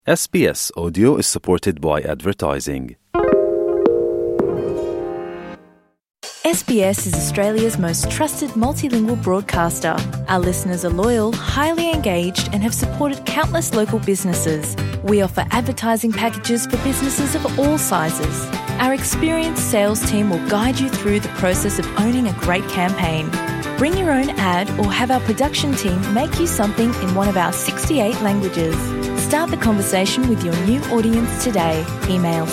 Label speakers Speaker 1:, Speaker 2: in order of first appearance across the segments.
Speaker 1: SBS Audio is supported by advertising.
Speaker 2: SBS is Australia's most trusted multilingual broadcaster. Our listeners are loyal, highly engaged, and have supported countless local businesses. We offer advertising packages for businesses of all sizes. Our experienced sales team will guide you through the process of owning a great campaign. Bring your own ad or have our production team make you something in one of our 68 languages. Start the conversation with your new audience today. Email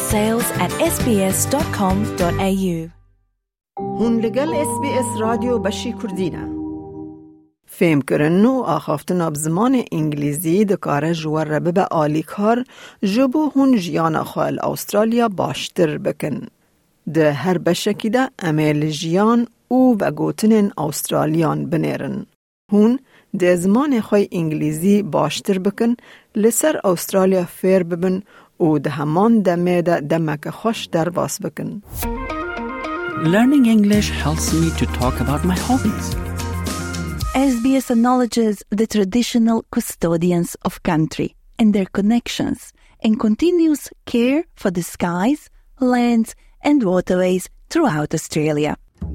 Speaker 2: sales@sbs.com.au.
Speaker 3: هون لگل SBS رادیو بشی کردینه. فهم کرنو آخافتنا بزمان انگلیزی دکاره جوار ربه به آلی کار جبو هون جیان خال استرالیا باشتر بکن. ده هر بشکی ده امیل جیان او و گوتنن استرالیان بنیرن. هون ده زمان خواه انگلیزی باشتر بکن لسر استرالیا فیر ببن و ده همان دمه ده دمک خوش در واس بکن.
Speaker 4: Learning English helps me to talk about my hobbies.
Speaker 5: SBS acknowledges the traditional custodians of country and their connections and continues care for the skies, lands and waterways throughout Australia.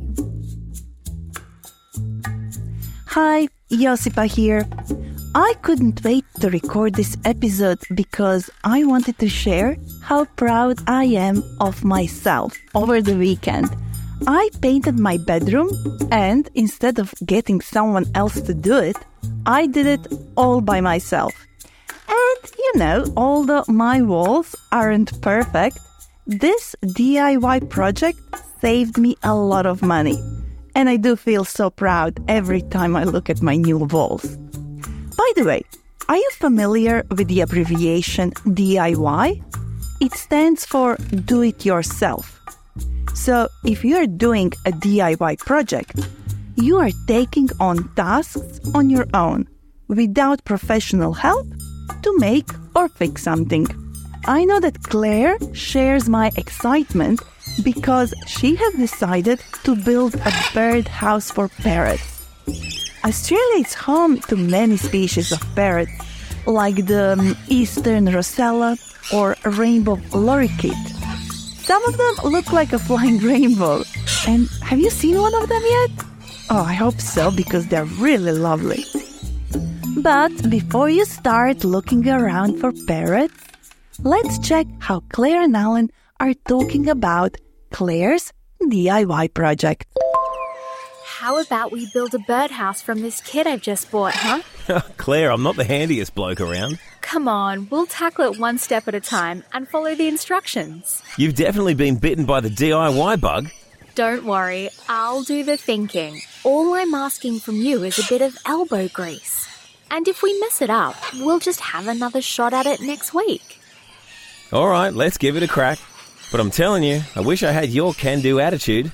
Speaker 5: Hi, Josipa here. I couldn't wait to record this episode because I wanted to share how proud I am of myself over the weekend. I painted my bedroom and instead of getting someone else to do it, I did it all by myself. And although my walls aren't perfect, this DIY project saved me a lot of money. And I do feel so proud every time I look at my new walls. By the way, are you familiar with the abbreviation DIY? It stands for Do It Yourself. So if you are doing a DIY project, you are taking on tasks on your own without professional help to make or fix something. I know that Claire shares my excitement because she has decided to build a birdhouse for parrots. Australia is home to many species of parrots, like the eastern Rosella or rainbow lorikeet. Some of them look like a flying rainbow. And have you seen one of them yet? Oh, I hope so, because they're really lovely. But before you start looking around for parrots, let's check how Claire and Alan are talking about Claire's DIY project.
Speaker 6: How about we build a birdhouse from this kit I've just bought, huh?
Speaker 7: Claire, I'm not the handiest bloke around.
Speaker 6: Come on, we'll tackle it one step at a time and follow the instructions.
Speaker 7: You've definitely been bitten by the DIY bug.
Speaker 6: Don't worry, I'll do the thinking. All I'm asking from you is a bit of elbow grease. And if we mess it up, we'll just have another shot at it next week.
Speaker 7: All right, let's give it a crack. But I'm telling you, I wish I had your can-do attitude.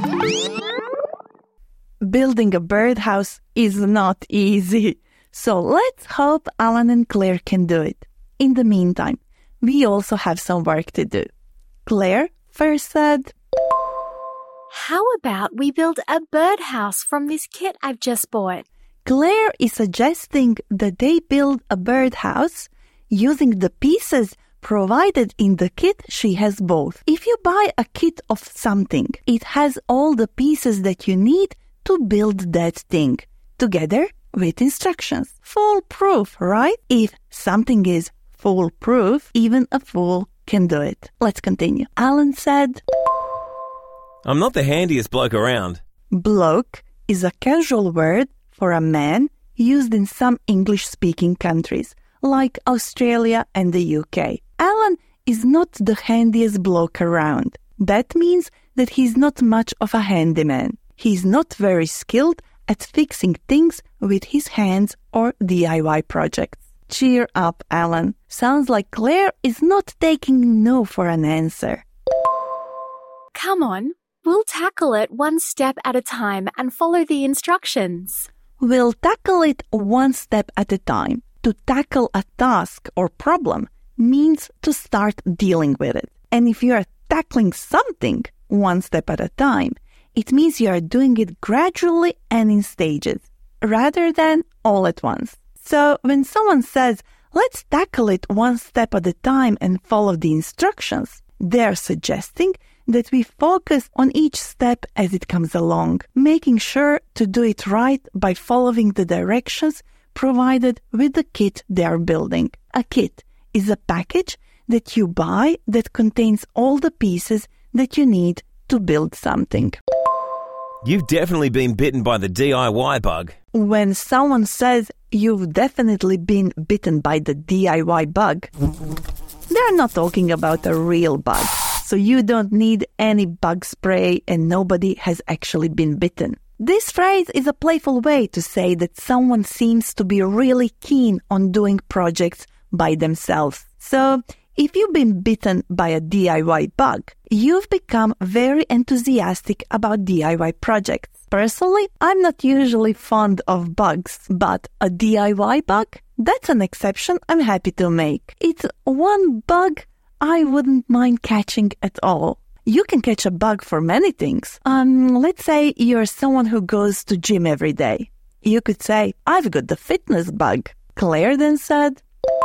Speaker 5: Building a birdhouse is not easy. So let's hope Alan and Claire can do it. In the meantime, we also have some work to do. Claire first said,
Speaker 6: How about we build a birdhouse from this kit I've just bought?
Speaker 5: Claire is suggesting that they build a birdhouse using the pieces provided in the kit she has bought. If you buy a kit of something, it has all the pieces that you need to build that thing, together with instructions. Foolproof, right? If something is foolproof, even a fool can do it. Let's continue. Alan said,
Speaker 7: I'm not the handiest bloke around.
Speaker 5: Bloke is a casual word for a man used in some English-speaking countries, like Australia and the UK. Alan is not the handiest bloke around. That means that he's not much of a handyman. He's not very skilled at fixing things with his hands or DIY projects. Cheer up, Alan. Sounds like Claire is not taking no for an answer.
Speaker 6: Come on, we'll tackle it one step at a time and follow the instructions.
Speaker 5: We'll tackle it one step at a time. To tackle a task or problem means to start dealing with it. And if you are tackling something one step at a time, it means you are doing it gradually and in stages, rather than all at once. So when someone says, let's tackle it one step at a time and follow the instructions. They're suggesting that we focus on each step as it comes along, making sure to do it right by following the directions provided with the kit they are building. A kit is a package that you buy that contains all the pieces that you need to build something.
Speaker 7: You've definitely been bitten by the DIY bug.
Speaker 5: When someone says you've definitely been bitten by the DIY bug, they're not talking about a real bug. So you don't need any bug spray and nobody has actually been bitten. This phrase is a playful way to say that someone seems to be really keen on doing projects by themselves. So if you've been bitten by a DIY bug, you've become very enthusiastic about DIY projects. Personally, I'm not usually fond of bugs, but a DIY bug, that's an exception I'm happy to make. It's one bug I wouldn't mind catching at all. You can catch a bug for many things. Let's say you're someone who goes to gym every day. You could say, I've got the fitness bug. Claire then said,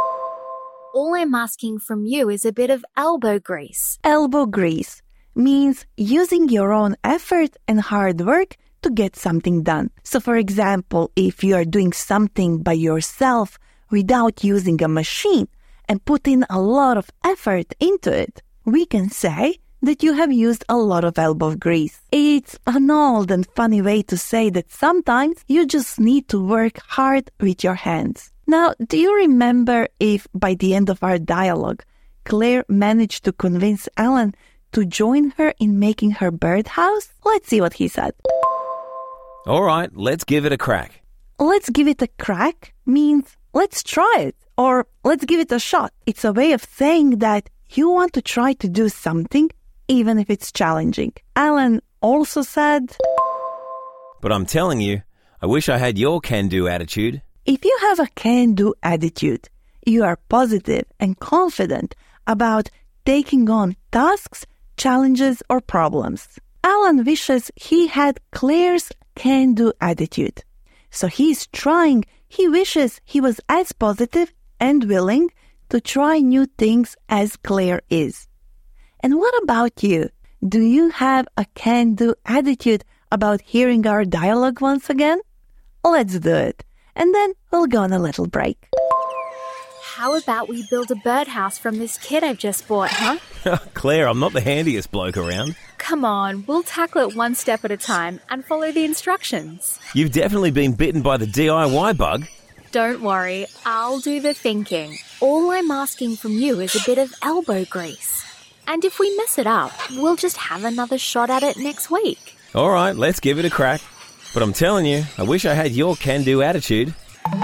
Speaker 6: All I'm asking from you is a bit of elbow grease.
Speaker 5: elbow grease means using your own effort and hard work to get something done. So for example, if you are doing something by yourself without using a machine and put in a lot of effort into it, we can say that you have used a lot of elbow grease. It's an old and funny way to say that sometimes you just need to work hard with your hands. Now, do you remember if by the end of our dialogue, Claire managed to convince Alan to join her in making her birdhouse? Let's see what he said.
Speaker 7: All right, let's give it a crack.
Speaker 5: Let's give it a crack means let's try it or let's give it a shot. It's a way of saying that you want to try to do something even if it's challenging. Alan also said,
Speaker 7: But I'm telling you, I wish I had your can-do attitude.
Speaker 5: if you have a can-do attitude, you are positive and confident about taking on tasks, challenges, or problems. Alan wishes he had Claire's can-do attitude. So he wishes he was as positive and willing to try new things as Claire is. And what about you? Do you have a can-do attitude about hearing our dialogue once again? Let's do it. And then we'll go on a little break.
Speaker 6: How about we build a birdhouse from this kit I've just bought, huh?
Speaker 7: Claire, I'm not the handiest bloke around.
Speaker 6: Come on, we'll tackle it one step at a time and follow the instructions.
Speaker 7: You've definitely been bitten by the DIY bug.
Speaker 6: Don't worry, I'll do the thinking. All I'm asking from you is a bit of elbow grease. And if we mess it up, we'll just have another shot at it next week.
Speaker 7: All right, let's give it a crack. But I'm telling you, I wish I had your can-do attitude.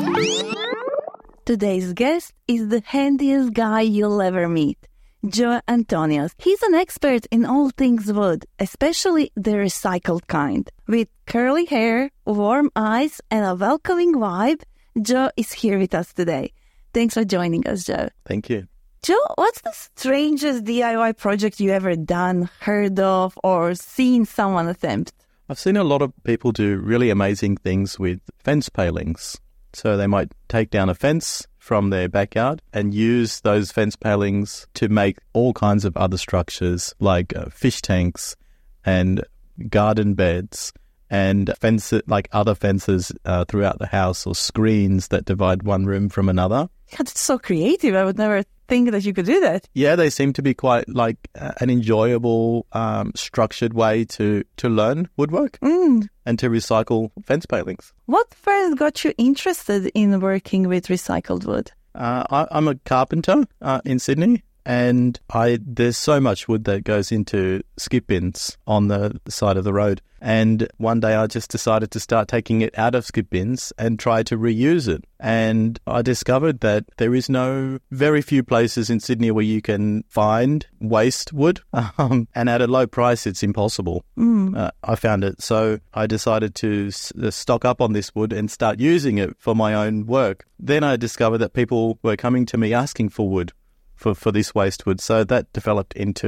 Speaker 5: Today's guest is the handiest guy you'll ever meet, Joe Antonios. He's an expert in all things wood, especially the recycled kind. With curly hair, warm eyes, and a welcoming vibe, Joe is here with us today. Thanks for joining us, Joe.
Speaker 8: Thank you.
Speaker 5: Joe, what's the strangest DIY project you ever done, heard of, or seen someone attempt?
Speaker 8: I've seen a lot of people do really amazing things with fence palings. So they might take down a fence from their backyard and use those fence palings to make all kinds of other structures like fish tanks and garden beds and like other fences throughout the house, or screens that divide one room from another.
Speaker 5: That's so creative. I would never think that you could do that.
Speaker 8: Yeah, they seem to be quite like an enjoyable, structured way to learn woodwork and to recycle fence palings.
Speaker 5: What first got you interested in working with recycled wood?
Speaker 8: I'm a carpenter in Sydney, and there's so much wood that goes into skip bins on the side of the road. And one day I just decided to start taking it out of skip bins and try to reuse it. And I discovered that there is very few places in Sydney where you can find waste wood. And at a low price, it's impossible. I found it. So I decided to stock up on this wood and start using it for my own work. Then I discovered that people were coming to me asking for wood for this waste wood. So that developed into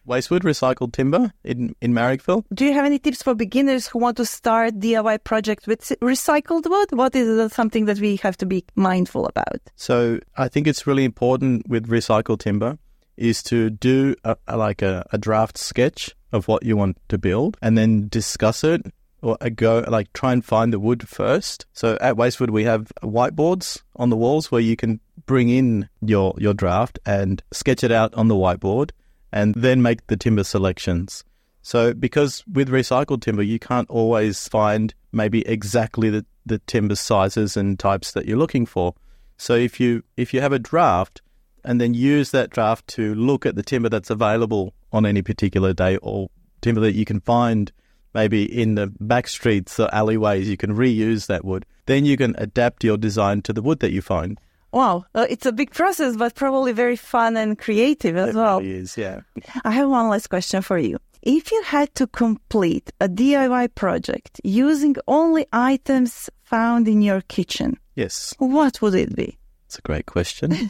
Speaker 8: Wastewood Recycled Timber in Marrickville.
Speaker 5: Do you have any tips for beginners who want to start DIY project with recycled wood? What is something that we have to be mindful about?
Speaker 8: So I think it's really important with recycled timber is to do a draft sketch of what you want to build and then discuss it or try and find the wood first. So at Wastewood, we have whiteboards on the walls where you can bring in your draft and sketch it out on the whiteboard and then make the timber selections. So because with recycled timber, you can't always find maybe exactly the timber sizes and types that you're looking for. So if you have a draft and then use that draft to look at the timber that's available on any particular day or timber that you can find maybe in the back streets or alleyways, you can reuse that wood. Then you can adapt your design to the wood that you find.
Speaker 5: Wow, it's a big process, but probably very fun and creative as well.
Speaker 8: It really is, yeah.
Speaker 5: I have one last question for you. If you had to complete a DIY project using only items found in your kitchen,
Speaker 8: yes,
Speaker 5: what would it be?
Speaker 8: It's a great question.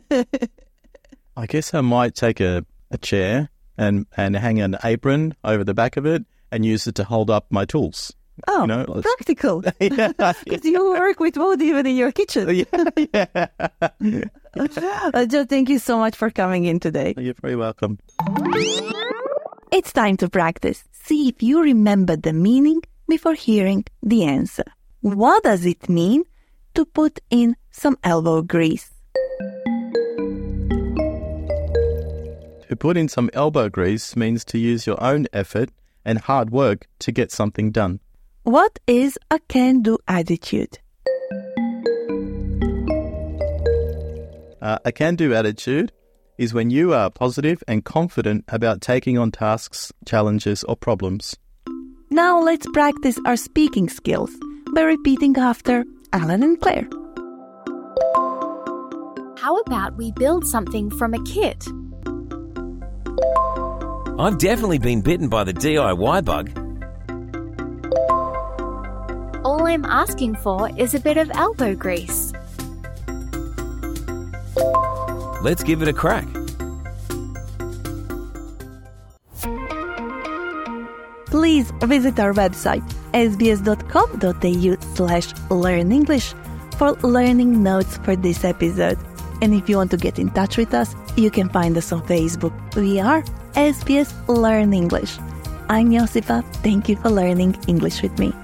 Speaker 8: I guess I might take a chair and hang an apron over the back of it and use it to hold up my tools.
Speaker 5: Oh, practical. Because you work with wood even in your kitchen.
Speaker 8: Yeah.
Speaker 5: Joe, thank you so much for coming in today.
Speaker 8: You're very welcome.
Speaker 5: It's time to practice. See if you remember the meaning before hearing the answer. What does it mean to put in some elbow grease?
Speaker 8: To put in some elbow grease means to use your own effort and hard work to get something done.
Speaker 5: What is a can-do attitude?
Speaker 8: A can-do attitude is when you are positive and confident about taking on tasks, challenges, or problems.
Speaker 5: Now let's practice our speaking skills by repeating after Alan and Claire.
Speaker 6: How about we build something from a kit?
Speaker 7: I've definitely been bitten by the DIY bug.
Speaker 6: All I'm asking for is a bit of elbow grease.
Speaker 7: Let's give it a crack.
Speaker 5: Please visit our website sbs.com.au/learnenglish for learning notes for this episode. And if you want to get in touch with us, you can find us on Facebook. We are SBS Learn English. I'm Josipa. Thank you for learning English with me.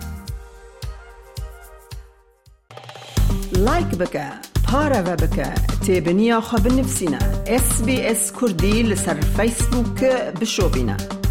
Speaker 3: لايك بك بارا بك تابنيا خبر نفسنا SBS كردي لسر فيسبوك بشوبنا